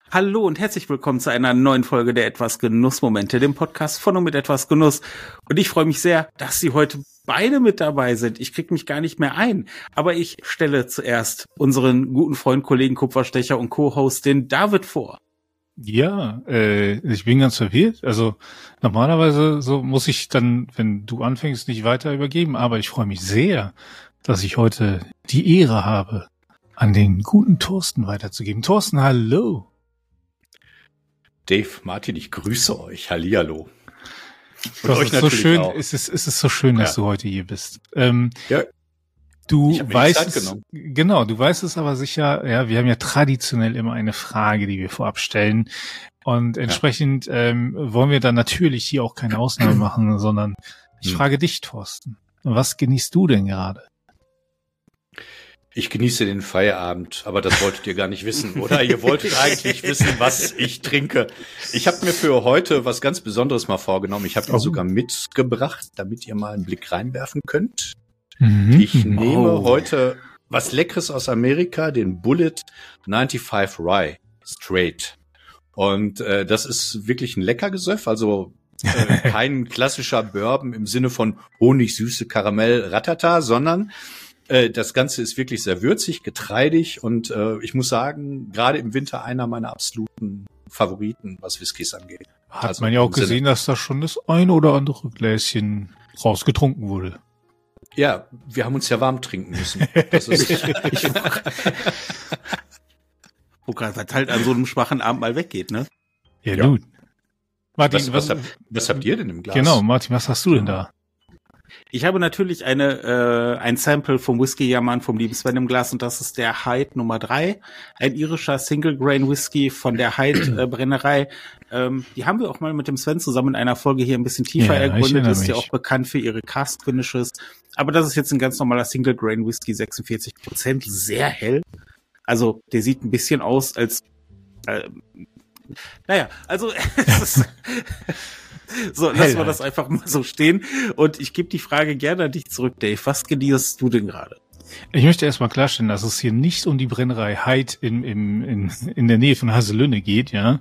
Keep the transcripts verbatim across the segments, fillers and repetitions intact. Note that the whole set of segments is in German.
Hallo und herzlich willkommen zu einer neuen Folge der Etwas Genussmomente, dem Podcast von und mit etwas Genuss. Und ich freue mich sehr, dass Sie heute beide mit dabei sind. Ich krieg mich gar nicht mehr ein, aber ich stelle zuerst unseren guten Freund, Kollegen Kupferstecher und Co-Host, den David, vor. Ja, äh, ich bin ganz verwirrt. Also normalerweise so muss ich dann, wenn du anfängst, nicht weiter übergeben, aber ich freue mich sehr, dass ich heute die Ehre habe, an den guten Thorsten weiterzugeben. Thorsten, hallo. Dave, Martin, ich grüße euch. Hallihallo. Und euch natürlich so schön, auch. Es ist, es ist so schön, dass ja. du heute hier bist. Ähm, ja. Du ich hab mir weißt Zeit es, genommen. Genau, du weißt es aber sicher, ja, wir haben ja traditionell immer eine Frage, die wir vorab stellen. Und entsprechend ja. ähm, wollen wir dann natürlich hier auch keine Ausnahme machen, sondern ich hm. frage dich, Thorsten, was genießt du denn gerade? Ich genieße den Feierabend, aber das wolltet ihr gar nicht wissen, oder? Ihr wolltet eigentlich wissen, was ich trinke. Ich habe mir für heute was ganz Besonderes mal vorgenommen. Ich habe ihn oh. sogar mitgebracht, damit ihr mal einen Blick reinwerfen könnt. Mhm. Ich nehme oh. heute was Leckeres aus Amerika, den Bullet fünfundneunzig Rye Straight. Und äh, das ist wirklich ein Leckergesöff, also äh, kein klassischer Bourbon im Sinne von Honig, Süße, Karamell, Ratata, sondern äh, das Ganze ist wirklich sehr würzig, getreidig und äh, ich muss sagen, gerade im Winter einer meiner absoluten Favoriten, was Whiskys angeht. Hat also man ja auch gesehen, Sinne. dass da schon das ein oder andere Gläschen rausgetrunken wurde. Ja, wir haben uns ja warm trinken müssen. Das ist ich wo gerade was halt an so einem schwachen Abend mal weggeht, ne? Ja, ja. Gut. Martin, was, was, was, hab, was habt ihr denn im Glas? Genau, Martin, was hast du denn da? Ich habe natürlich eine äh, ein Sample vom Whisky Jammern vom lieben Sven im Glas und das ist der Hyde Nummer drei, ein irischer Single Grain Whisky von der Hyde äh, Brennerei. Ähm, die haben wir auch mal mit dem Sven zusammen in einer Folge hier ein bisschen tiefer ja, ergründet. Ist ja auch bekannt für ihre Cask Finishes. Aber das ist jetzt ein ganz normaler Single Grain Whisky, sechsundvierzig Prozent, sehr hell. Also der sieht ein bisschen aus als äh, naja, also es ist so, lassen wir das einfach mal so stehen. Und ich gebe die Frage gerne an dich zurück, Dave. Was genießt du denn gerade? Ich möchte erstmal klarstellen, dass es hier nicht um die Brennerei Hyde in, in, in, in der Nähe von Haselünne geht, ja.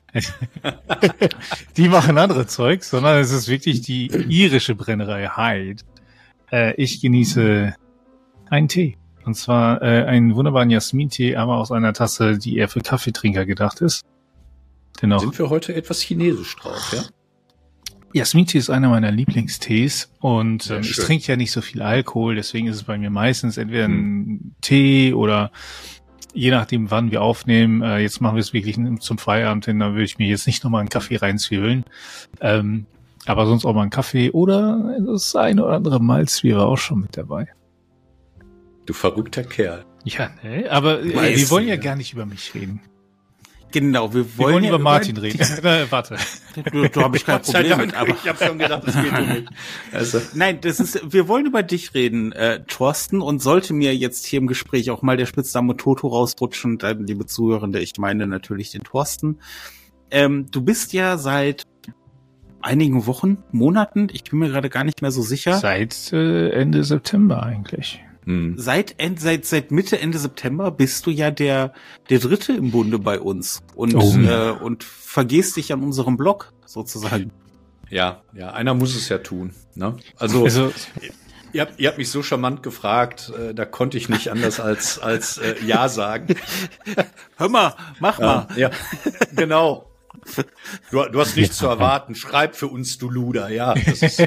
Die machen andere Zeug, sondern es ist wirklich die irische Brennerei Hyde. Äh, ich genieße einen Tee. Und zwar äh, einen wunderbaren Jasmin-Tee, aber aus einer Tasse, die eher für Kaffeetrinker gedacht ist. Dennoch. Sind wir heute etwas chinesisch drauf, ja? Jasmin-Tee ist einer meiner Lieblingstees und ähm, ich trinke ja nicht so viel Alkohol, deswegen ist es bei mir meistens entweder ein hm. Tee oder je nachdem, wann wir aufnehmen. Äh, jetzt machen wir es wirklich zum Feierabend hin, da würde ich mir jetzt nicht nochmal einen Kaffee reinzwiebeln. Ähm, aber sonst auch mal einen Kaffee oder das eine oder andere Malzbier war auch schon mit dabei. Du verrückter Kerl. Ja, ne? Aber äh, wir wollen ja gar nicht über mich reden. Genau, wir wollen, wir wollen ja über Martin reden. Na, warte. Du, du habe ich kein Problem mit, aber ich habe schon gedacht, das geht nicht. Also. Nein, das ist, wir wollen über dich reden, äh, Thorsten, und sollte mir jetzt hier im Gespräch auch mal der Spitzname Toto rausrutschen, dann, liebe Zuhörende, ich meine natürlich den Thorsten. Ähm, du bist ja seit einigen Wochen, Monaten, ich bin mir gerade gar nicht mehr so sicher. Seit äh, Ende September eigentlich. Hm. Seit, seit, seit Mitte, Ende September bist du ja der, der Dritte im Bunde bei uns und, oh. äh, und vergehst dich an unserem Blog sozusagen. Ja, ja, einer muss es ja tun, ne? Also, also ihr, habt, ihr habt mich so charmant gefragt, äh, da konnte ich nicht anders als, als äh, Ja sagen. Hör mal, mach ja, mal. Ja, genau. Du, du hast nichts zu erwarten. Schreib für uns, du Luder. Ja. Das ist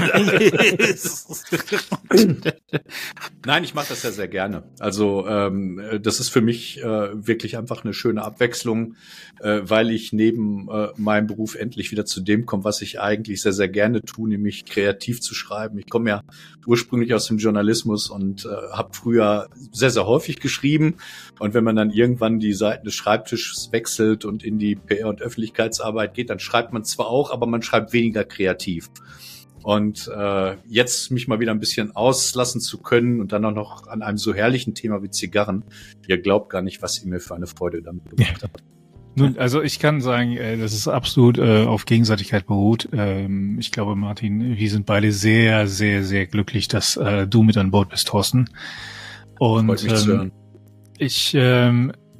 Nein, ich mache das ja sehr gerne. Also ähm, das ist für mich äh, wirklich einfach eine schöne Abwechslung, äh, weil ich neben äh, meinem Beruf endlich wieder zu dem komme, was ich eigentlich sehr, sehr gerne tue, nämlich kreativ zu schreiben. Ich komme ja ursprünglich aus dem Journalismus und äh, habe früher sehr, sehr häufig geschrieben. Und wenn man dann irgendwann die Seiten des Schreibtisches wechselt und in die P R- und Öffentlichkeitsarbeit geht, dann schreibt man zwar auch, aber man schreibt weniger kreativ. Und äh, jetzt mich mal wieder ein bisschen auslassen zu können und dann auch noch an einem so herrlichen Thema wie Zigarren, ihr glaubt gar nicht, was ihr mir für eine Freude damit gemacht habt. Nun, also ich kann sagen, äh, dass es absolut äh, auf Gegenseitigkeit beruht. Ähm, ich glaube, Martin, wir sind beide sehr, sehr, sehr glücklich, dass äh, du mit an Bord bist, Thorsten. Und Freut mich zu hören. Ich ähm,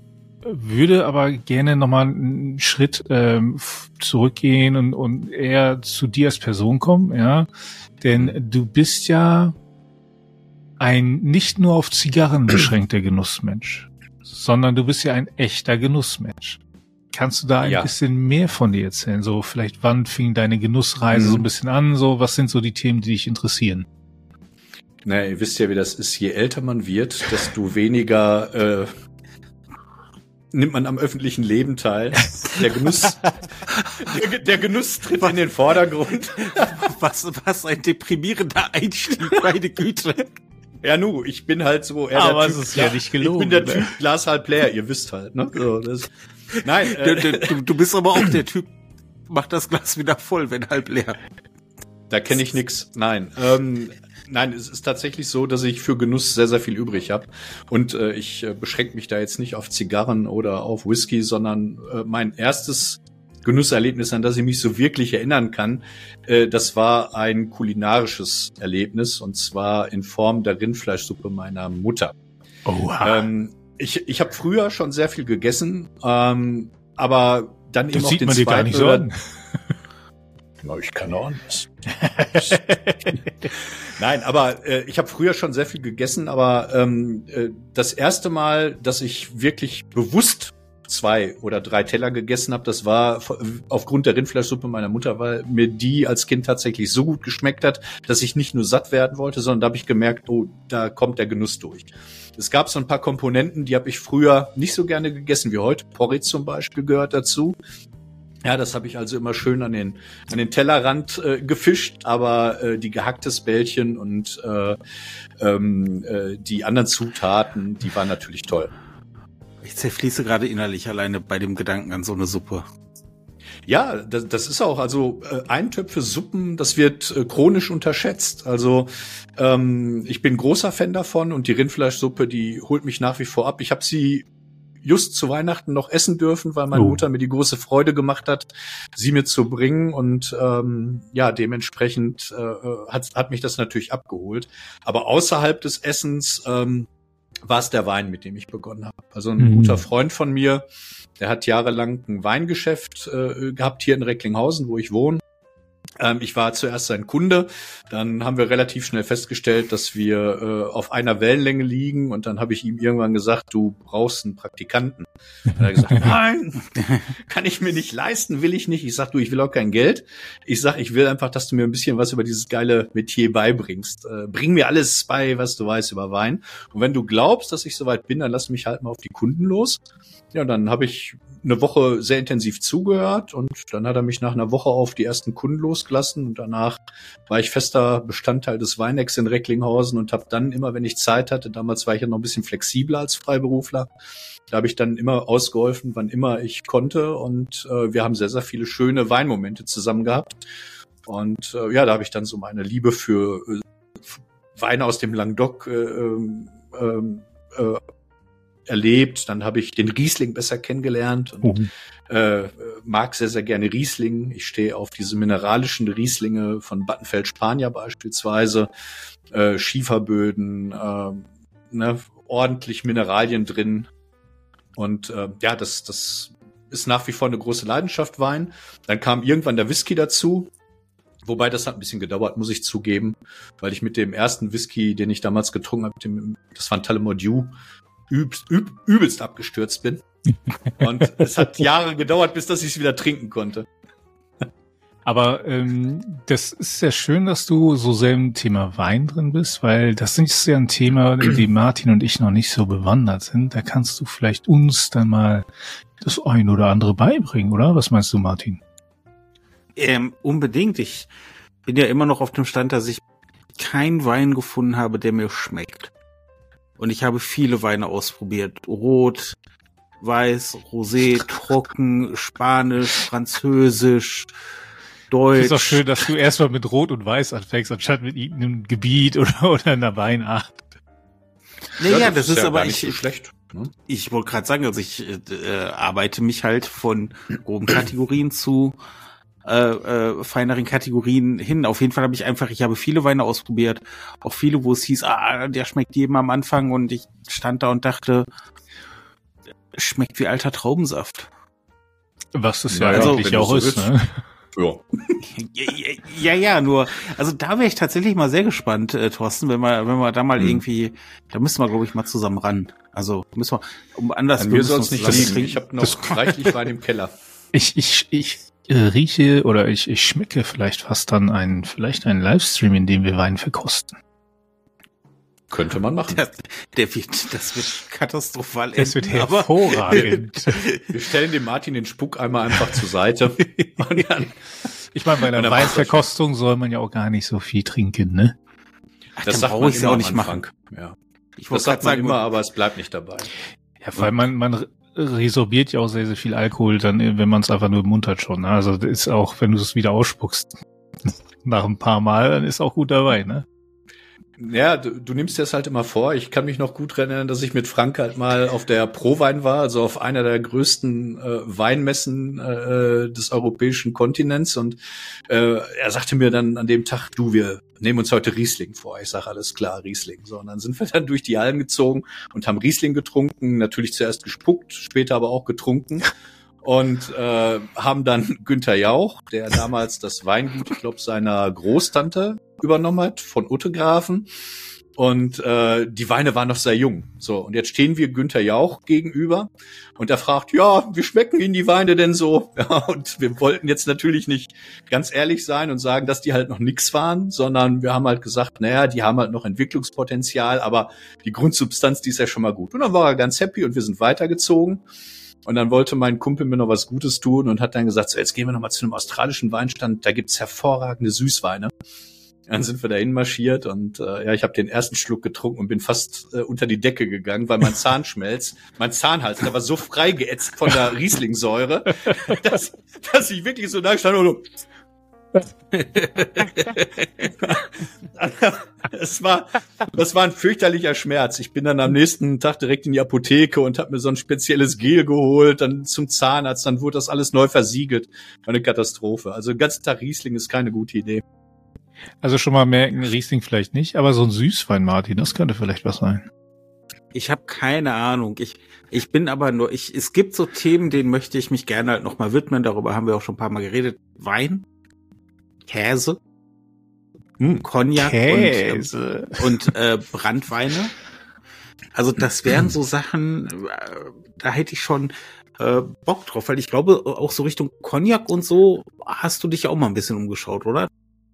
würde aber gerne nochmal einen Schritt ähm, zurückgehen und, und eher zu dir als Person kommen, ja. Denn du bist ja ein nicht nur auf Zigarren beschränkter Genussmensch, sondern du bist ja ein echter Genussmensch. Kannst du da ein ja. bisschen mehr von dir erzählen? So, vielleicht wann fing deine Genussreise mhm. so ein bisschen an? So, was sind so die Themen, die dich interessieren? Na, ihr wisst ja, wie das ist. Je älter man wird, desto weniger äh, nimmt man am öffentlichen Leben teil. Der Genuss, der, der Genuss tritt in den Vordergrund. Was, was ein deprimierender Einstieg, meine Güte. Ja, nu, ich bin halt so eher aber der Typ. Es ist ja nicht gelogen, ich bin der oder? Typ Glas halb leer, ihr wisst halt, ne? So, das, nein, äh, du, du, du bist aber auch der Typ, mach das Glas wieder voll, wenn halb leer. Da kenne ich nix. Nein, ähm, nein, es ist tatsächlich so, dass ich für Genuss sehr, sehr viel übrig habe. Und äh, ich äh, beschränke mich da jetzt nicht auf Zigarren oder auf Whisky, sondern äh, mein erstes Genusserlebnis, an das ich mich so wirklich erinnern kann, äh, das war ein kulinarisches Erlebnis, und zwar in Form der Rindfleischsuppe meiner Mutter. Oha. Ähm, ich ich habe früher schon sehr viel gegessen, ähm, aber dann das eben auch sieht den man dir zweiten gar nicht so an. Na, ich kann auch nicht. Nein, aber äh, ich habe früher schon sehr viel gegessen, aber ähm, äh, das erste Mal, dass ich wirklich bewusst zwei oder drei Teller gegessen habe, das war aufgrund der Rindfleischsuppe meiner Mutter, weil mir die als Kind tatsächlich so gut geschmeckt hat, dass ich nicht nur satt werden wollte, sondern da habe ich gemerkt, oh, da kommt der Genuss durch. Es gab so ein paar Komponenten, die habe ich früher nicht so gerne gegessen wie heute. Porridge zum Beispiel gehört dazu. Ja, das habe ich also immer schön an den an den Tellerrand äh, gefischt, aber äh, die gehacktes Bällchen und äh, ähm, äh, die anderen Zutaten, die waren natürlich toll. Ich zerfließe gerade innerlich alleine bei dem Gedanken an so eine Suppe. Ja, das, das ist auch, also äh, Eintöpfe, Suppen, das wird äh, chronisch unterschätzt. Also ähm, ich bin großer Fan davon, und die Rindfleischsuppe, die holt mich nach wie vor ab. Ich habe sie just zu Weihnachten noch essen dürfen, weil meine oh. Mutter mir die große Freude gemacht hat, sie mir zu bringen, und ähm, ja, dementsprechend äh, hat, hat mich das natürlich abgeholt. Aber außerhalb des Essens ähm, war es der Wein, mit dem ich begonnen habe. Also ein mhm. guter Freund von mir, der hat jahrelang ein Weingeschäft äh, gehabt hier in Recklinghausen, wo ich wohne. Ähm, ich war zuerst sein Kunde, dann haben wir relativ schnell festgestellt, dass wir äh, auf einer Wellenlänge liegen, und dann habe ich ihm irgendwann gesagt, du brauchst einen Praktikanten. Dann hat er gesagt, nein, kann ich mir nicht leisten, will ich nicht. Ich sag, du, ich will auch kein Geld. Ich sag, ich will einfach, dass du mir ein bisschen was über dieses geile Metier beibringst. Äh, bring mir alles bei, was du weißt über Wein. Und wenn du glaubst, dass ich soweit bin, dann lass mich halt mal auf die Kunden los. Ja, dann habe ich eine Woche sehr intensiv zugehört, und dann hat er mich nach einer Woche auf die ersten Kunden losgelassen, und danach war ich fester Bestandteil des Weinex in Recklinghausen und habe dann immer, wenn ich Zeit hatte, damals war ich ja noch ein bisschen flexibler als Freiberufler, da habe ich dann immer ausgeholfen, wann immer ich konnte, und äh, wir haben sehr, sehr viele schöne Weinmomente zusammen gehabt, und äh, ja, da habe ich dann so meine Liebe für äh, Weine aus dem Languedoc äh, äh, äh, erlebt. Dann habe ich den Riesling besser kennengelernt und mhm. äh, mag sehr, sehr gerne Riesling. Ich stehe auf diese mineralischen Rieslinge von Battenfeld Spanier beispielsweise, äh, Schieferböden, äh, ne, ordentlich Mineralien drin. Und äh, ja, das, das ist nach wie vor eine große Leidenschaft, Wein. Dann kam irgendwann der Whisky dazu. Wobei, das hat ein bisschen gedauert, muss ich zugeben, weil ich mit dem ersten Whisky, den ich damals getrunken habe, dem, das war ein Talemordieu, übst, üb, übelst abgestürzt bin. Und es hat Jahre gedauert, bis dass ich es wieder trinken konnte. Aber ähm, das ist sehr schön, dass du so sehr im Thema Wein drin bist, weil das ist ja ein Thema, in dem Martin und ich noch nicht so bewandert sind. Da kannst du vielleicht uns dann mal das ein oder andere beibringen, oder? Was meinst du, Martin? Ähm, unbedingt. Ich bin ja immer noch auf dem Stand, dass ich keinen Wein gefunden habe, der mir schmeckt. Und ich habe viele Weine ausprobiert. Rot, Weiß, Rosé, Trocken, Spanisch, Französisch, Deutsch. Es ist auch schön, dass du erstmal mit Rot und Weiß anfängst, anstatt mit irgendeinem Gebiet oder, oder einer Weinart. Naja, ja, das, das ist, ist ja aber nicht ich, so schlecht. Ne? Ich wollte gerade sagen, also ich äh, arbeite mich halt von groben Kategorien zu Äh, äh, feineren Kategorien hin. Auf jeden Fall habe ich einfach, ich habe viele Weine ausprobiert, auch viele, wo es hieß, ah, der schmeckt jedem am Anfang, und ich stand da und dachte, Schmeckt wie alter Traubensaft. Was das ja, ja also, eigentlich auch so ist, willst. ne? Ja. Ja, ja, nur, also da wäre ich tatsächlich mal sehr gespannt, äh, Thorsten, wenn wir, wenn wir da mal hm. irgendwie, da müssen wir, glaube ich, mal zusammen ran. Also müssen wir, um anders. An mir soll es nicht liegen. Trinken. Ich habe noch reichlich Wein im Keller. Ich, ich, ich äh, rieche oder ich, ich schmecke vielleicht fast dann einen, vielleicht einen Livestream, in dem wir Wein verkosten. Könnte man machen. Der, der wird, das wird katastrophal enden. Das wird hervorragend. Wir stellen dem Martin den Spuck einmal einfach zur Seite. Und dann, ich meine, bei einer Weinverkostung soll man ja auch gar nicht so viel trinken, ne? Ach, das dann brauche ich ja auch nicht machen. Ja. Ich das sagt man sagen, immer, aber es bleibt nicht dabei. Ja, weil man, man resorbiert ja auch sehr, sehr viel Alkohol, dann, wenn man es einfach nur im Mund hat schon. Ne? Also das ist auch, wenn du es wieder ausspuckst nach ein paar Mal, dann ist auch gut dabei, ne? Ja, du, du nimmst dir das halt immer vor. Ich kann mich noch gut erinnern, dass ich mit Frank halt mal auf der Prowein war, also auf einer der größten äh, Weinmessen äh, des europäischen Kontinents. Und äh, er sagte mir dann an dem Tag, du, wir nehmen uns heute Riesling vor. Ich sage, alles klar, Riesling. So, und dann sind wir dann durch die Hallen gezogen und haben Riesling getrunken. Natürlich zuerst gespuckt, später aber auch getrunken. Und äh, haben dann Günther Jauch, der damals das Weingut, ich glaube, seiner Großtante übernommen hat, von Uttegrafen. Und äh, die Weine waren noch sehr jung. So, und jetzt stehen wir Günther Jauch gegenüber und er fragt, ja, wie schmecken Ihnen die Weine denn so? Ja, und wir wollten jetzt natürlich nicht ganz ehrlich sein und sagen, dass die halt noch nix waren, sondern wir haben halt gesagt, naja, die haben halt noch Entwicklungspotenzial, aber die Grundsubstanz, die ist ja schon mal gut. Und dann war er ganz happy und wir sind weitergezogen. Und dann wollte mein Kumpel mir noch was Gutes tun und hat dann gesagt, so, jetzt gehen wir noch mal zu einem australischen Weinstand, da gibt's hervorragende Süßweine. Dann sind wir dahin marschiert und äh, ja, ich habe den ersten Schluck getrunken und bin fast äh, unter die Decke gegangen, weil mein Zahnschmelz, mein Zahnhals, der war so frei geätzt von der Rieslingsäure, dass, dass ich wirklich so da stand und so. Es war, das war ein fürchterlicher Schmerz. Ich bin dann am nächsten Tag direkt in die Apotheke und habe mir so ein spezielles Gel geholt, dann zum Zahnarzt, dann wurde das alles neu versiegelt. War eine Katastrophe. Also den ganzen Tag Riesling ist keine gute Idee. Also schon mal merken, Riesling vielleicht nicht, aber so ein Süßwein, Martin, das könnte vielleicht was sein. Ich habe keine Ahnung. Ich ich bin aber nur, ich es gibt so Themen, denen möchte ich mich gerne halt noch mal widmen. Darüber haben wir auch schon ein paar Mal geredet. Wein, Käse, hm, Cognac Käse. und, und äh, Brandweine. Also das wären so Sachen, äh, da hätte ich schon äh, Bock drauf, weil ich glaube, auch so Richtung Cognac und so hast du dich auch mal ein bisschen umgeschaut, oder?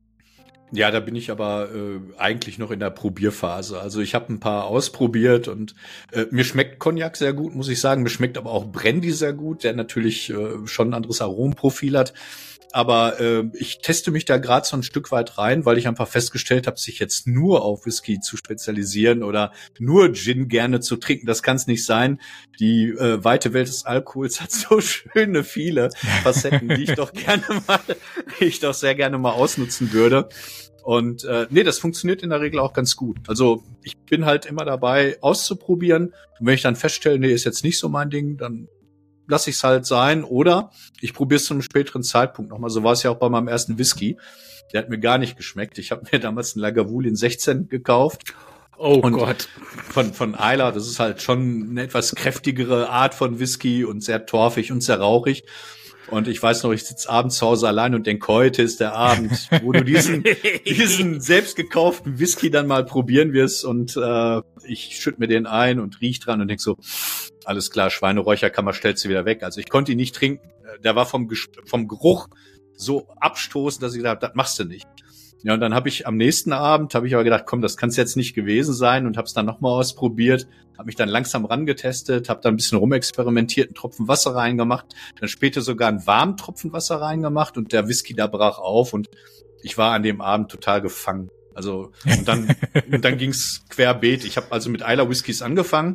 Ja, da bin ich aber äh, eigentlich noch in der Probierphase. Also ich habe ein paar ausprobiert und äh, mir schmeckt Cognac sehr gut, muss ich sagen. Mir schmeckt aber auch Brandy sehr gut, der natürlich äh, schon ein anderes Aromenprofil hat. Aber äh, ich teste mich da gerade so ein Stück weit rein, weil ich einfach festgestellt habe, sich jetzt nur auf Whisky zu spezialisieren oder nur Gin gerne zu trinken, das kann es nicht sein. Die äh, weite Welt des Alkohols hat so schöne viele Facetten, die ich doch gerne mal, ich doch sehr gerne mal ausnutzen würde. Und äh, nee, das funktioniert in der Regel auch ganz gut. Also ich bin halt immer dabei, auszuprobieren. Und wenn ich dann feststelle, nee, ist jetzt nicht so mein Ding, dann lasse ich es halt sein. Oder ich probiere es zu einem späteren Zeitpunkt nochmal. So war es ja auch bei meinem ersten Whisky. Der hat mir gar nicht geschmeckt. Ich habe mir damals einen Lagavulin sechzehn gekauft. Oh und Gott. Von, von Islay, das ist halt schon eine etwas kräftigere Art von Whisky und sehr torfig und sehr rauchig. Und ich weiß noch, ich sitze abends zu Hause allein und denke, heute ist der Abend, wo du diesen diesen selbst gekauften Whisky dann mal probieren wirst. Und äh, ich schütt mir den ein und riech dran und denk so, alles klar, Schweineräucherkammer stellst du wieder weg. Also ich konnte ihn nicht trinken. Der war vom, vom Geruch so abstoßend, dass ich gesagt habe, das machst du nicht. Ja, und dann habe ich am nächsten Abend, habe ich aber gedacht, komm, das kann es jetzt nicht gewesen sein und habe es dann nochmal ausprobiert, habe mich dann langsam rangetestet, habe dann ein bisschen rumexperimentiert, einen Tropfen Wasser reingemacht, dann später sogar einen warmen Tropfen Wasser reingemacht und der Whisky da brach auf und ich war an dem Abend total gefangen. Also und dann und dann ging's querbeet. Ich habe also mit Islay Whiskys angefangen,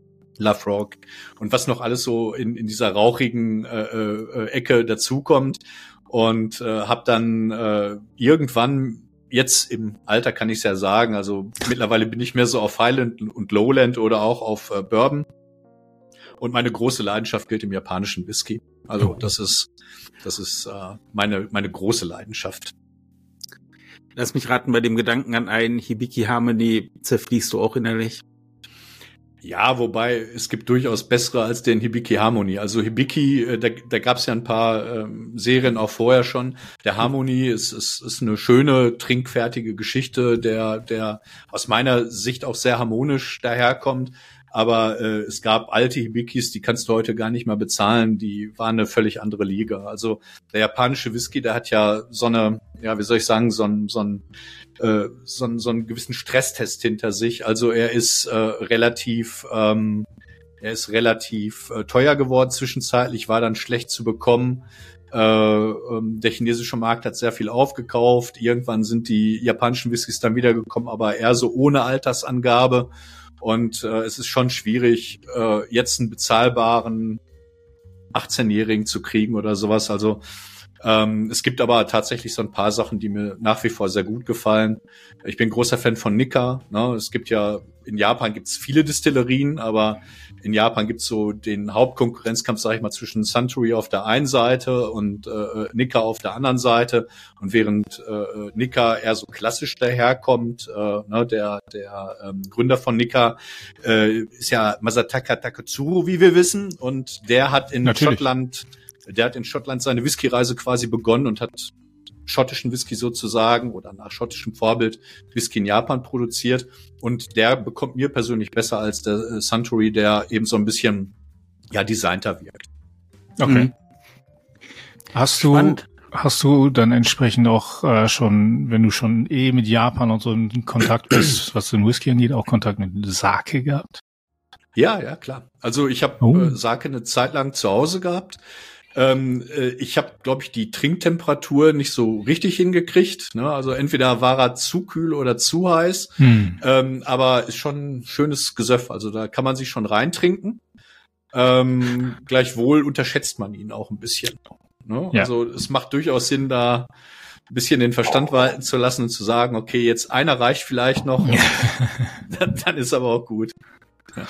Lafroig und was noch alles so in in dieser rauchigen äh, äh, Ecke dazukommt. Und äh, habe dann äh, irgendwann, jetzt im Alter kann ich es ja sagen, also mittlerweile bin ich mehr so auf Highland und Lowland oder auch auf äh, Bourbon. Und meine große Leidenschaft gilt im japanischen Whisky. Also oh. das ist das ist äh, meine meine große Leidenschaft. Lass mich raten, bei dem Gedanken an einen Hibiki Harmony zerfließt du auch innerlich. Ja, wobei es gibt durchaus bessere als den Hibiki Harmony. Also Hibiki, da, da gab es ja ein paar ähm, Serien auch vorher schon. Der Harmony ist, ist, ist eine schöne, trinkfertige Geschichte, der, der aus meiner Sicht auch sehr harmonisch daherkommt. Aber äh, es gab alte Hibikis, die kannst du heute gar nicht mehr bezahlen. Die waren eine völlig andere Liga. Also der japanische Whisky, der hat ja so eine, ja, wie soll ich sagen, so ein, so ein äh, so, einen, so einen gewissen Stresstest hinter sich. Also er ist äh, relativ, ähm, er ist relativ äh, teuer geworden zwischenzeitlich, war dann schlecht zu bekommen. Äh, ähm, der chinesische Markt hat sehr viel aufgekauft. Irgendwann sind die japanischen Whiskys dann wiedergekommen, aber eher so ohne Altersangabe. Und äh, es ist schon schwierig, äh, jetzt einen bezahlbaren achtzehnjährigen zu kriegen oder sowas. Also ähm, es gibt aber tatsächlich so ein paar Sachen, die mir nach wie vor sehr gut gefallen. Ich bin großer Fan von Nikka. Ne? Es gibt ja, in Japan gibt es viele Distillerien, aber in Japan gibt es so den Hauptkonkurrenzkampf, sage ich mal, zwischen Suntory auf der einen Seite und äh, Nikka auf der anderen Seite. Und während äh, Nikka eher so klassisch daherkommt, äh, ne, der der ähm, Gründer von Nikka äh, ist ja Masataka Taketsuru, wie wir wissen, und der hat in Natürlich. Schottland, der hat in Schottland seine Whiskyreise quasi begonnen und hat schottischen Whisky sozusagen oder nach schottischem Vorbild Whisky in Japan produziert, und der bekommt mir persönlich besser als der äh, Suntory, der eben so ein bisschen ja designter wirkt. Okay. Mhm. Hast du Spannend. hast du dann entsprechend auch äh, schon, wenn du schon eh mit Japan und so in Kontakt bist, was den Whisky angeht, auch Kontakt mit Sake gehabt? Ja, ja, klar. Also ich habe Oh. äh, Sake eine Zeit lang zu Hause gehabt. Ähm, äh, ich habe, glaube ich, die Trinktemperatur nicht so richtig hingekriegt. Ne? Also entweder war er zu kühl oder zu heiß. Hm. Ähm, aber ist schon ein schönes Gesöff. Also da kann man sich schon reintrinken. Ähm, gleichwohl unterschätzt man ihn auch ein bisschen. Ne? Ja. Also es macht durchaus Sinn, da ein bisschen den Verstand walten zu lassen und zu sagen, okay, jetzt einer reicht vielleicht noch. dann, dann ist aber auch gut. Ja.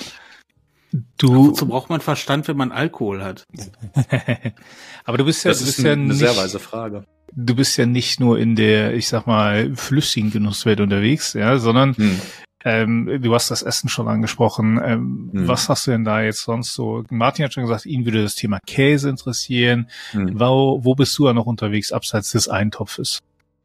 Du, Wozu braucht man Verstand, wenn man Alkohol hat? aber du bist ja, Das du ist bist ja eine nicht, sehr weise Frage. du bist ja nicht nur in der, ich sag mal, flüssigen Genusswelt unterwegs, ja, sondern Hm. ähm, du hast das Essen schon angesprochen. Ähm, Hm. Was hast du denn da jetzt sonst so? Martin hat schon gesagt, ihn würde das Thema Käse interessieren. Hm. Wo, wo bist du da noch unterwegs abseits des Eintopfes?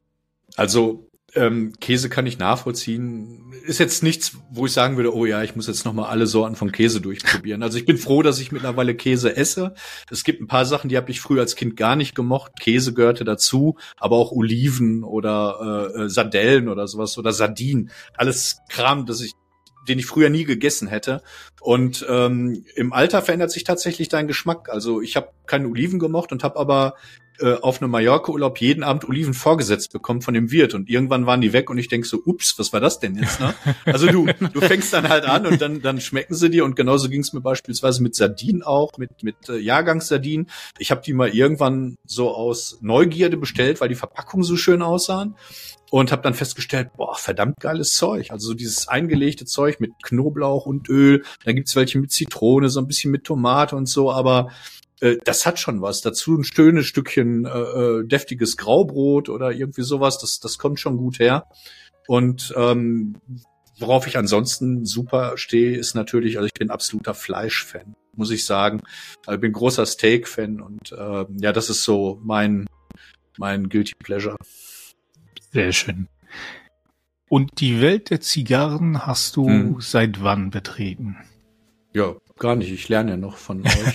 Also ähm, Käse kann ich nachvollziehen. Ist jetzt nichts, wo ich sagen würde, oh ja, ich muss jetzt noch mal alle Sorten von Käse durchprobieren. Also ich bin froh, dass ich mittlerweile Käse esse. Es gibt ein paar Sachen, die habe ich früher als Kind gar nicht gemocht. Käse gehörte dazu, aber auch Oliven oder äh, Sardellen oder sowas oder Sardinen. Alles Kram, das ich den ich früher nie gegessen hätte. Und ähm, im Alter verändert sich tatsächlich dein Geschmack. Also ich habe keine Oliven gemocht und habe aber äh, auf einem Mallorca-Urlaub jeden Abend Oliven vorgesetzt bekommen von dem Wirt. Und irgendwann waren die weg und ich denk so, ups, was war das denn jetzt? Ne? Also du du fängst dann halt an und dann dann schmecken sie dir. Und genauso ging es mir beispielsweise mit Sardinen auch, mit mit äh, Jahrgangssardinen. Ich habe die mal irgendwann so aus Neugierde bestellt, weil die Verpackungen so schön aussahen. Und habe dann festgestellt, boah, verdammt geiles Zeug. Also so dieses eingelegte Zeug mit Knoblauch und Öl. Dann gibt's welche mit Zitrone, so ein bisschen mit Tomate und so. Aber äh, das hat schon was. Dazu ein schönes Stückchen äh, deftiges Graubrot oder irgendwie sowas. Das, das kommt schon gut her. Und ähm, worauf ich ansonsten super stehe, ist natürlich, also ich bin absoluter Fleischfan, muss ich sagen. Ich bin großer Steak-Fan und äh, ja, das ist so mein mein Guilty Pleasure. Sehr schön. Und die Welt der Zigarren hast du Hm. seit wann betreten? Ja, gar nicht. Ich lerne ja noch von euch.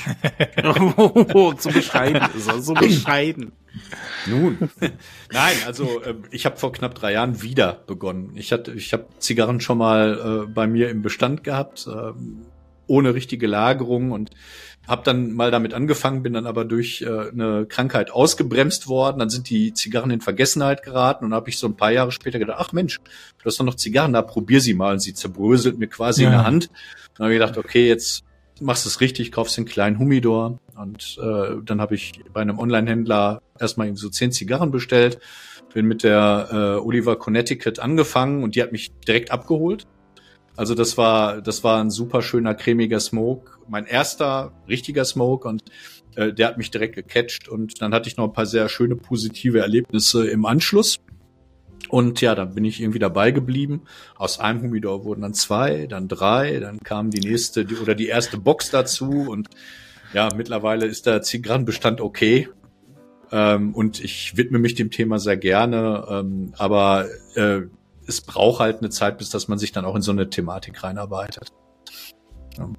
Oh, so bescheiden ist er, so bescheiden. Nun, nein, also äh, ich habe vor knapp drei Jahren wieder begonnen. Ich hatte, ich habe Zigarren schon mal äh, bei mir im Bestand gehabt, äh, ohne richtige Lagerung, und habe dann mal damit angefangen, bin dann aber durch äh, eine Krankheit ausgebremst worden. Dann sind die Zigarren in Vergessenheit geraten und habe ich so ein paar Jahre später gedacht, ach Mensch, du hast doch noch Zigarren da, probier sie mal. Und sie zerbröselt mir quasi Ja. in der Hand. Dann habe ich gedacht, okay, jetzt machst du es richtig, kaufst den kleinen Humidor. Und äh, dann habe ich bei einem Online-Händler erstmal so zehn Zigarren bestellt, bin mit der äh, Oliver Connecticut angefangen und die hat mich direkt abgeholt. Also das war das war ein super schöner, cremiger Smoke. Mein erster richtiger Smoke, und äh, der hat mich direkt gecatcht. Und dann hatte ich noch ein paar sehr schöne, positive Erlebnisse im Anschluss. Und ja, dann bin ich irgendwie dabei geblieben. Aus einem Humidor wurden dann zwei, dann drei, dann kam die nächste die, oder die erste Box dazu. Und ja, mittlerweile ist der Zigarrenbestand okay. Ähm, und ich widme mich dem Thema sehr gerne. Ähm, aber äh, es braucht halt eine Zeit, bis dass man sich dann auch in so eine Thematik reinarbeitet. Ja.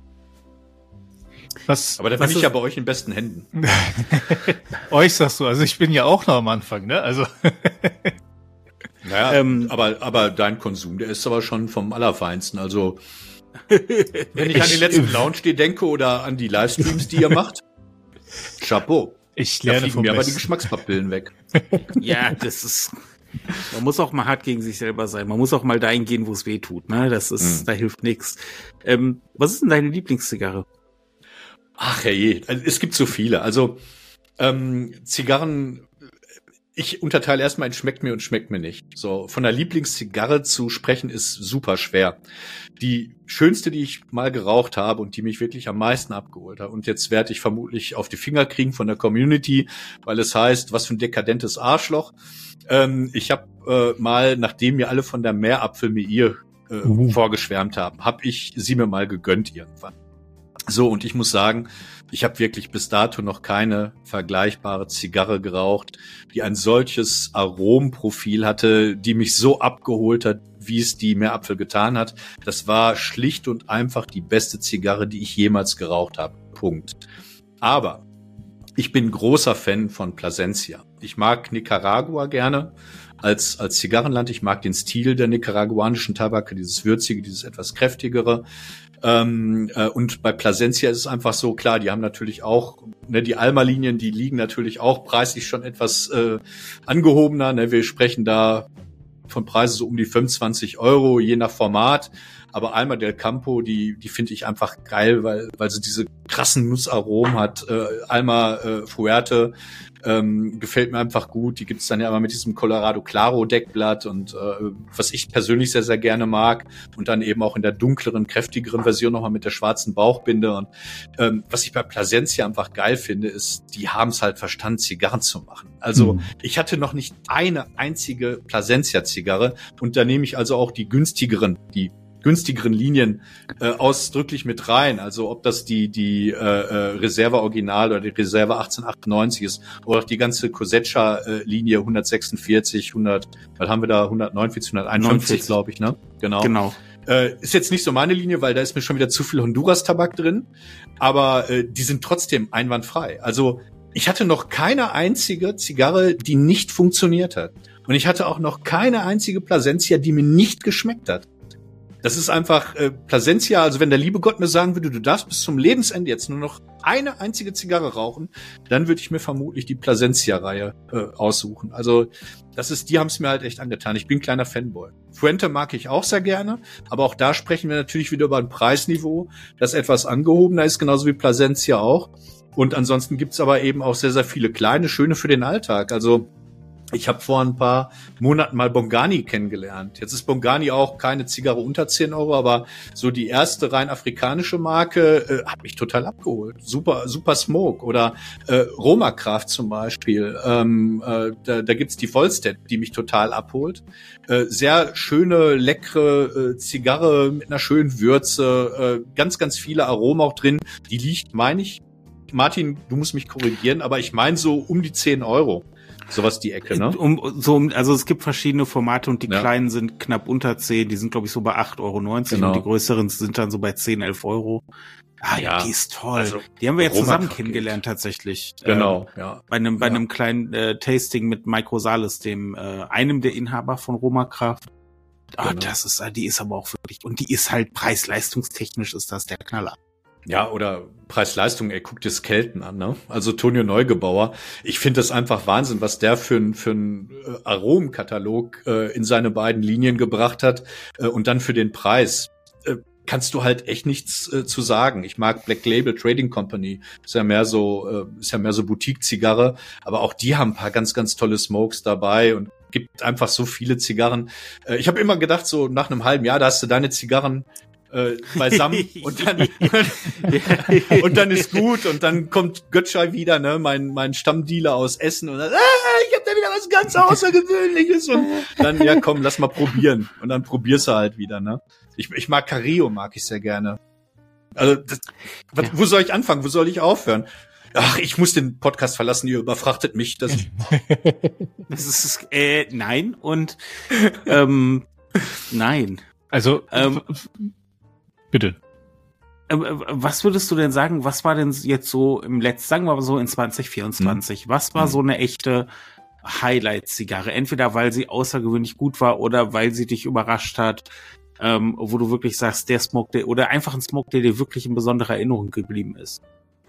Was, aber da bin ich ja bei euch in besten Händen. Euch sagst du, also ich bin ja auch noch am Anfang, ne? Also naja, ähm, aber, aber dein Konsum, der ist aber schon vom Allerfeinsten. Also, wenn ich, ich an den letzten Lounge denke oder an die Livestreams, die ihr macht, Chapeau. Ich lerne da fliegen vom mir aber Besten. die Geschmackspapillen weg. Ja, das ist, man muss auch mal hart gegen sich selber sein. Man muss auch mal dahin gehen, wo es weh tut, ne? Das ist, mhm. da hilft nichts. Ähm, was ist denn deine Lieblingszigarre? Ach herrje, es gibt so viele. Also, ähm, Zigarren, ich unterteile erstmal in schmeckt mir und schmeckt mir nicht. So, von der Lieblingszigarre zu sprechen ist super schwer. Die schönste, die ich mal geraucht habe und die mich wirklich am meisten abgeholt hat. Und jetzt werde ich vermutlich auf die Finger kriegen von der Community, weil es heißt, was für ein dekadentes Arschloch. Ähm, ich habe äh, mal, nachdem mir alle von der Meerapfel-Meir äh, uh. vorgeschwärmt haben, habe ich sie mir mal gegönnt irgendwann. So, und ich muss sagen, ich habe wirklich bis dato noch keine vergleichbare Zigarre geraucht, die ein solches Aromenprofil hatte, die mich so abgeholt hat, wie es die Meerapfel getan hat. Das war schlicht und einfach die beste Zigarre, die ich jemals geraucht habe. Punkt. Aber ich bin großer Fan von Plasencia. Ich mag Nicaragua gerne als als Zigarrenland. Ich mag den Stil der nicaraguanischen Tabake, dieses würzige, dieses etwas kräftigere. Ähm, äh, und bei Plasencia ist es einfach so, klar, die haben natürlich auch, ne, die Alma-Linien, die liegen natürlich auch preislich schon etwas äh, angehobener. Ne? Wir sprechen da von Preisen so um die fünfundzwanzig Euro, je nach Format. Aber Alma del Campo, die die finde ich einfach geil, weil weil sie diese krassen Nussaromen hat. Äh, Alma äh, Fuerte ähm, gefällt mir einfach gut. Die gibt's dann ja immer mit diesem Colorado Claro Deckblatt und äh, was ich persönlich sehr, sehr gerne mag. Und dann eben auch in der dunkleren, kräftigeren Version nochmal mit der schwarzen Bauchbinde. Und ähm, was ich bei Plasencia einfach geil finde, ist, die haben es halt verstanden, Zigarren zu machen. Also mhm. ich hatte noch nicht eine einzige Plasencia-Zigarre und da nehme ich also auch die günstigeren, die günstigeren Linien äh, ausdrücklich mit rein. Also ob das die die äh, Reserve Original oder die Reserve achtzehnhundertachtundneunzig ist oder auch die ganze Cosecha-Linie hundertsechsundvierzig, hundert, was haben wir da, hundertneunundvierzig, hunderteinundfünfzig, glaube ich, ne? Genau. Genau. Äh, ist jetzt nicht so meine Linie, weil da ist mir schon wieder zu viel Honduras-Tabak drin, aber äh, die sind trotzdem einwandfrei. Also ich hatte noch keine einzige Zigarre, die nicht funktioniert hat. Und ich hatte auch noch keine einzige Plasencia, die mir nicht geschmeckt hat. Das ist einfach äh, Plasencia, also wenn der liebe Gott mir sagen würde, du darfst bis zum Lebensende jetzt nur noch eine einzige Zigarre rauchen, dann würde ich mir vermutlich die Plasencia-Reihe äh, aussuchen. Also das ist, die haben es mir halt echt angetan. Ich bin ein kleiner Fanboy. Fuente mag ich auch sehr gerne, aber auch da sprechen wir natürlich wieder über ein Preisniveau, das etwas angehobener ist, genauso wie Plasencia auch. Und ansonsten gibt's aber eben auch sehr, sehr viele kleine, schöne für den Alltag. Also ich habe vor ein paar Monaten mal Bongani kennengelernt. Jetzt ist Bongani auch keine Zigarre unter zehn Euro, aber so die erste rein afrikanische Marke äh, hat mich total abgeholt. Super, super Smoke. Oder äh, Roma Craft zum Beispiel. Ähm, äh, da, da gibt's die Volstead, die mich total abholt. Äh, sehr schöne, leckere äh, Zigarre mit einer schönen Würze. Äh, ganz, ganz viele Aromen auch drin. Die liegt, meine ich, Martin, du musst mich korrigieren, aber ich meine so um die zehn Euro. Sowas die Ecke, ne? Um, so, also es gibt verschiedene Formate und die ja. kleinen sind knapp unter zehn, die sind glaube ich so bei acht Euro neunzig genau. und die größeren sind dann so bei zehn, elf Euro. Ah ja, die ist toll. Also, die haben wir jetzt Roma zusammen kennengelernt tatsächlich. Genau, äh, ja. Bei einem, bei ja. einem kleinen äh, Tasting mit Mike Rosales, dem äh, einem der Inhaber von Roma Craft. Ah, genau. Das ist, die ist aber auch wirklich, und die ist halt preis-leistungstechnisch ist das der Knaller. Ja, oder Preis-Leistung, ey, guck dir Skelton an, ne? Also Tonio Neugebauer. Ich finde das einfach Wahnsinn, was der für ein für ein Aromenkatalog äh, in seine beiden Linien gebracht hat äh, und dann für den Preis. Äh, kannst du halt echt nichts äh, zu sagen. Ich mag Black Label Trading Company, ist ja mehr so äh, ist ja mehr so Boutique-Zigarre, aber auch die haben ein paar ganz ganz tolle Smokes dabei und gibt einfach so viele Zigarren. Äh, ich habe immer gedacht, so nach einem halben Jahr, da hast du deine Zigarren äh, beisammen und dann und dann ist gut und dann kommt Götschei wieder, ne, mein mein Stammdealer aus Essen und dann, ah, ich hab da wieder was ganz Außergewöhnliches und dann, ja komm, lass mal probieren und dann probierst du halt wieder, ne. Ich, ich mag Careo, mag ich sehr gerne. Also, das, was, ja. Wo soll ich anfangen? Wo soll ich aufhören? Ach, ich muss den Podcast verlassen, ihr überfrachtet mich. Das, das ist, äh, nein und, ähm, nein. Also, ähm, bitte. Äh, was würdest du denn sagen, was war denn jetzt so im letzten, sagen wir mal so in zwanzig vierundzwanzig, hm. was war hm. so eine echte Highlight-Zigarre? Entweder weil sie außergewöhnlich gut war oder weil sie dich überrascht hat, ähm, wo du wirklich sagst, der Smoke, der, oder einfach ein Smoke, der dir wirklich in besonderer Erinnerung geblieben ist.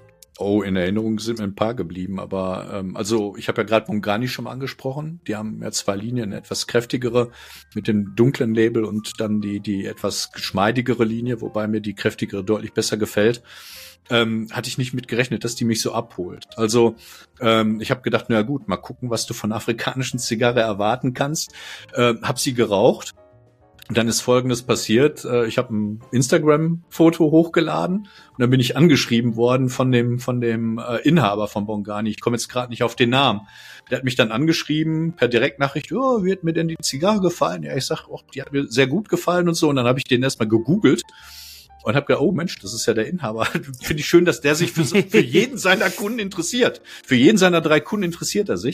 Oh, in Erinnerung sind mir ein paar geblieben, aber ähm, also ich habe ja gerade Bongani schon mal angesprochen. Die haben ja zwei Linien, eine etwas kräftigere mit dem dunklen Label und dann die die etwas geschmeidigere Linie, wobei mir die kräftigere deutlich besser gefällt. Ähm, hatte ich nicht mit gerechnet, dass die mich so abholt. Also ähm, ich habe gedacht, na gut, mal gucken, was du von einer afrikanischen Zigarre erwarten kannst. Äh, hab sie geraucht. Und dann ist Folgendes passiert. Ich habe ein Instagram-Foto hochgeladen und dann bin ich angeschrieben worden von dem von dem Inhaber von Bongani. Ich komme jetzt gerade nicht auf den Namen. Der hat mich dann angeschrieben per Direktnachricht, oh, wie hat mir denn die Zigarre gefallen? Ja, ich sag, oh, die hat mir sehr gut gefallen und so. Und dann habe ich den erstmal gegoogelt und habe gedacht, oh Mensch, das ist ja der Inhaber. Finde ich schön, dass der sich für, für jeden seiner Kunden interessiert. Für jeden seiner drei Kunden interessiert er sich.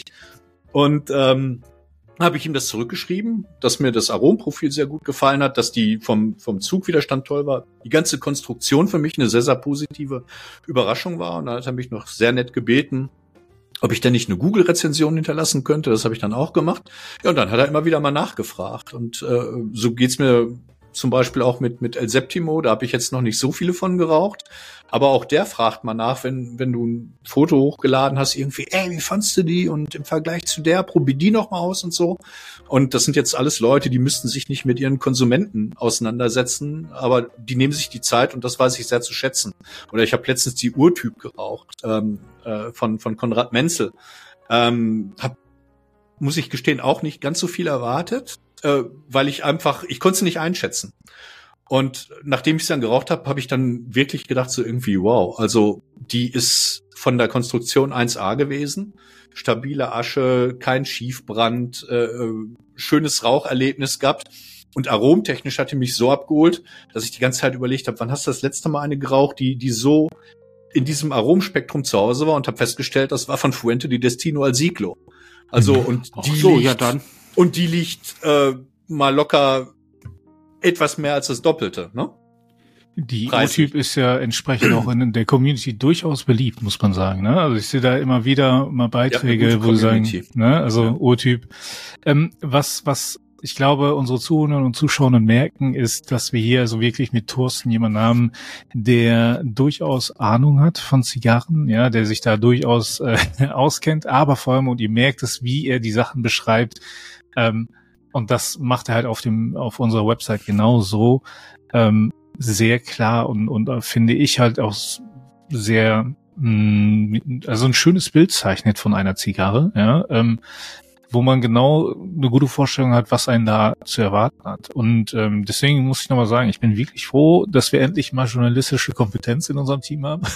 Und ähm, habe ich ihm das zurückgeschrieben, dass mir das Aromprofil sehr gut gefallen hat, dass die vom vom Zugwiderstand toll war. Die ganze Konstruktion für mich eine sehr, sehr positive Überraschung war. Und da hat er mich noch sehr nett gebeten, ob ich denn nicht eine Google-Rezension hinterlassen könnte. Das habe ich dann auch gemacht. Ja, und dann hat er immer wieder mal nachgefragt. Und äh, so geht's mir zum Beispiel auch mit mit El Septimo. Da habe ich jetzt noch nicht so viele von geraucht. Aber auch der fragt mal nach, wenn wenn du ein Foto hochgeladen hast, irgendwie, ey, wie fandst du die? Und im Vergleich zu der, probier die noch mal aus und so. Und das sind jetzt alles Leute, die müssten sich nicht mit ihren Konsumenten auseinandersetzen, aber die nehmen sich die Zeit und das weiß ich sehr zu schätzen. Oder ich habe letztens die Urtyp geraucht ähm, äh, von von Konrad Menzel. Ähm, hab, muss ich gestehen, auch nicht ganz so viel erwartet, äh, weil ich einfach, ich konnte sie nicht einschätzen. Und nachdem ich es dann geraucht habe, habe ich dann wirklich gedacht, so irgendwie, wow, also die ist von der Konstruktion eins A gewesen. Stabile Asche, kein Schiefbrand, äh, schönes Raucherlebnis gehabt. Und aromtechnisch hatte mich so abgeholt, dass ich die ganze Zeit überlegt habe, wann hast du das letzte Mal eine geraucht, die die so in diesem Aromspektrum zu Hause war, und habe festgestellt, das war von Fuente di Destino al Siglo. Also, und die Ach so, liegt, ja dann. Und die liegt äh, mal locker etwas mehr als das Doppelte, ne? Die O-Typ ist ja entsprechend auch in der Community durchaus beliebt, muss man sagen, ne? Also ich sehe da immer wieder mal Beiträge, ja, wo sie sagen, ne? Also ja. O-Typ. Ähm, was, was ich glaube, unsere Zuhörer und Zuschauer merken, ist, dass wir hier also wirklich mit Thorsten jemanden haben, der durchaus Ahnung hat von Zigarren, ja, der sich da durchaus äh, auskennt, aber vor allem, und ihr merkt es, wie er die Sachen beschreibt, ähm, und das macht er halt auf dem, auf unserer Website genauso, ähm, sehr klar und, und äh, finde ich halt auch sehr, mh, also ein schönes Bild zeichnet von einer Zigarre, ja, ähm, wo man genau eine gute Vorstellung hat, was einen da zu erwarten hat. Und ähm, deswegen muss ich nochmal sagen, ich bin wirklich froh, dass wir endlich mal journalistische Kompetenz in unserem Team haben.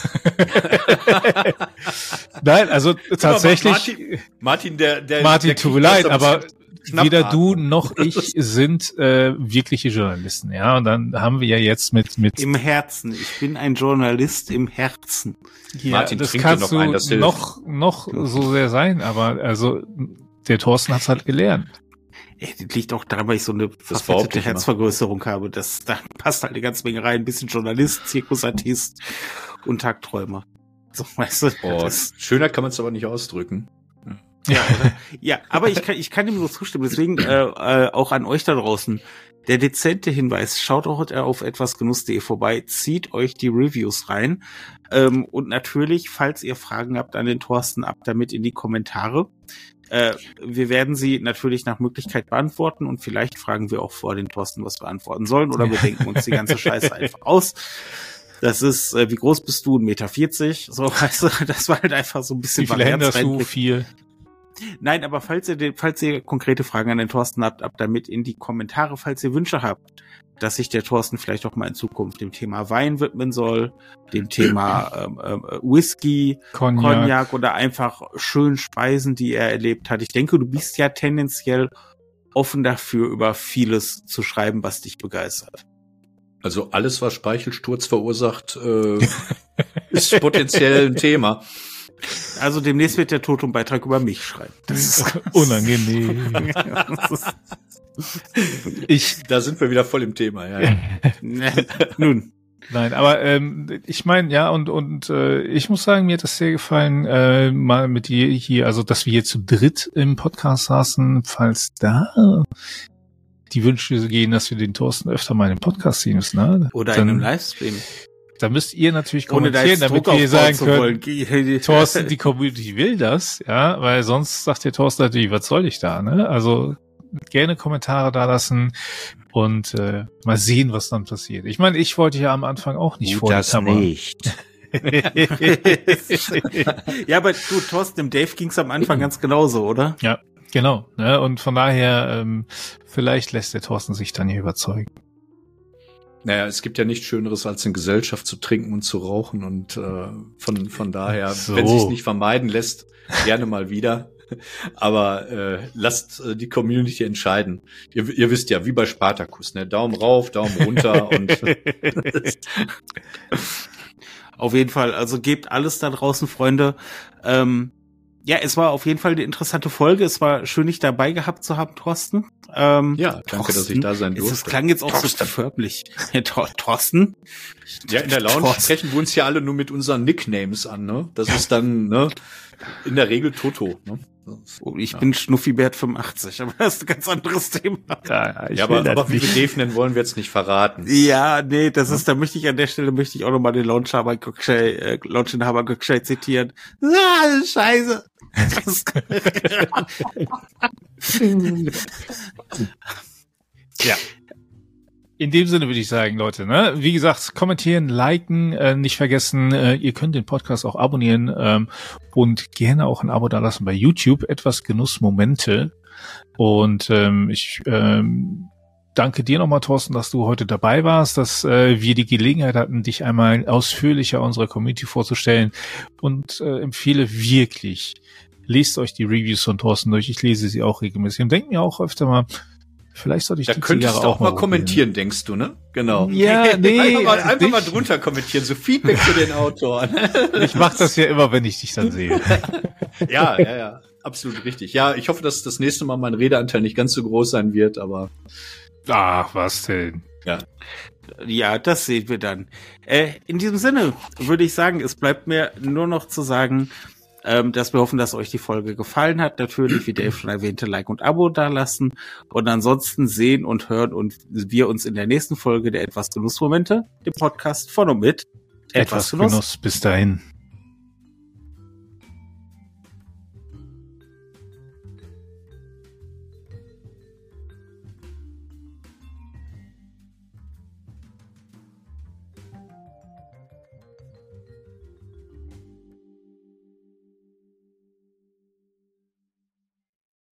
Nein, also tatsächlich. Martin, Martin, der, der Martin, tut mir leid, aber weder du noch ich sind äh, wirkliche Journalisten, ja. Und dann haben wir ja jetzt mit mit im Herzen. Ich bin ein Journalist im Herzen. Ja, Martin, das kannst noch du ein, das noch noch so sehr sein, aber also der Thorsten hat's halt gelernt. Ey, das liegt auch daran, weil ich so eine verfettete Herzvergrößerung habe. Das, da passt halt eine ganze Menge rein. Ein bisschen Journalist, Zirkusartist und Tagträumer. So, weißt du, oh, schöner kann man es aber nicht ausdrücken. Ja, oder? Ja, aber ich kann, ich kann ihm nur zustimmen. Deswegen äh, äh, auch an euch da draußen. Der dezente Hinweis, schaut auch auf etwasgenuss punkt de vorbei, zieht euch die Reviews rein. Ähm, und natürlich, falls ihr Fragen habt an den Thorsten, ab damit in die Kommentare. Äh, wir werden sie natürlich nach Möglichkeit beantworten und vielleicht fragen wir auch vor den Thorsten, was wir antworten sollen, oder wir denken uns die ganze Scheiße einfach aus. Das ist, äh, wie groß bist du? ein Meter vierzig? So, weißt du, das war halt einfach so ein bisschen Wie viele Hände hast du? Vier. Nein, aber falls ihr, den, falls ihr konkrete Fragen an den Thorsten habt, ab damit in die Kommentare, falls ihr Wünsche habt, dass sich der Thorsten vielleicht auch mal in Zukunft dem Thema Wein widmen soll, dem Thema ähm, ähm, Whisky, Cognac. Cognac oder einfach schönen Speisen, die er erlebt hat. Ich denke, du bist ja tendenziell offen dafür, über vieles zu schreiben, was dich begeistert. Also alles, was Speichelsturz verursacht, äh, ist potenziell ein Thema. Also demnächst wird der Totum-Beitrag über mich schreiben. Das ist unangenehm. ich, da sind wir wieder voll im Thema. Ja, ja. Nun. Nein, aber ähm, ich meine, ja, und und äh, ich muss sagen, mir hat das sehr gefallen, äh, mal mit dir hier, also dass wir hier zu dritt im Podcast saßen, falls da die Wünsche gehen, dass wir den Thorsten öfter mal in den Podcast ziehen müssen. Ne? Oder in einem Livestream. Da müsst ihr natürlich kommentieren, damit wir sagen können, Thorsten, die Community will das, ja, weil sonst sagt der Thorsten natürlich, was soll ich da, ne? Also gerne Kommentare da lassen und äh, mal sehen, was dann passiert. Ich meine, ich wollte ja am Anfang auch nicht vor der Kamera. Nicht. Ja, aber du, Thorsten, dem Dave ging's am Anfang ganz genauso, oder? Ja, genau. Ne? Und von daher, ähm, vielleicht lässt der Thorsten sich dann hier überzeugen. Naja, es gibt ja nichts Schöneres, als in Gesellschaft zu trinken und zu rauchen und äh, von von daher, so. Wenn sich's nicht vermeiden lässt, gerne mal wieder. Aber äh, lasst äh, die Community entscheiden. Ihr, ihr wisst ja, wie bei Spartacus, ne? Daumen rauf, Daumen runter und auf jeden Fall, also gebt alles da draußen, Freunde. Ähm, ja, es war auf jeden Fall eine interessante Folge. Es war schön, dich dabei gehabt zu haben, Thorsten. Ähm, ja, danke, Thorsten, dass ich da sein durfte. Das klang jetzt auch Thorsten. So förmlich. Thorsten? Ja, in der Lounge Thorsten. Sprechen wir uns ja alle nur mit unseren Nicknames an, ne? Das ist dann, ne, in der Regel Toto, ne? Oh, ich ja. bin Schnuffibert fünfundachtzig, aber das ist ein ganz anderes Thema. Ja, ja aber, aber wie wir Dave nennen, wollen wir jetzt nicht verraten. Ja, nee, das ja. ist, da möchte ich an der Stelle, möchte ich auch nochmal den Launchhaber Gökçay, äh, Launchinhaber Gökçay zitieren. Ah, Scheiße. Ja. In dem Sinne würde ich sagen, Leute, ne, wie gesagt, kommentieren, liken, äh, nicht vergessen, äh, ihr könnt den Podcast auch abonnieren ähm, und gerne auch ein Abo dalassen bei YouTube, etwas Genussmomente. Und ähm, ich ähm, danke dir nochmal, Thorsten, dass du heute dabei warst, dass äh, wir die Gelegenheit hatten, dich einmal ausführlicher unserer Community vorzustellen und äh, empfehle wirklich, lest euch die Reviews von Thorsten durch, ich lese sie auch regelmäßig und denke mir auch öfter mal, vielleicht sollte ich da die könntest Zigarre du auch, auch mal mal kommentieren, denkst du, ne? Genau. Ja, nee. Einfach mal, einfach mal drunter kommentieren, so Feedback zu den Autoren. Ich mach das ja immer, wenn ich dich dann sehe. Ja, ja, ja. Absolut richtig. Ja, ich hoffe, dass das nächste Mal mein Redeanteil nicht ganz so groß sein wird, aber. Ach, was denn? Ja. Ja, das sehen wir dann. Äh, in diesem Sinne würde ich sagen, es bleibt mir nur noch zu sagen, Ähm, dass wir hoffen, dass euch die Folge gefallen hat. Natürlich, wie Dave schon erwähnte, Like und Abo dalassen. Und ansonsten sehen und hören und wir uns in der nächsten Folge der Etwas Genussmomente, dem Podcast von und mit Etwas, Etwas Genuss. Genuss. Bis dahin.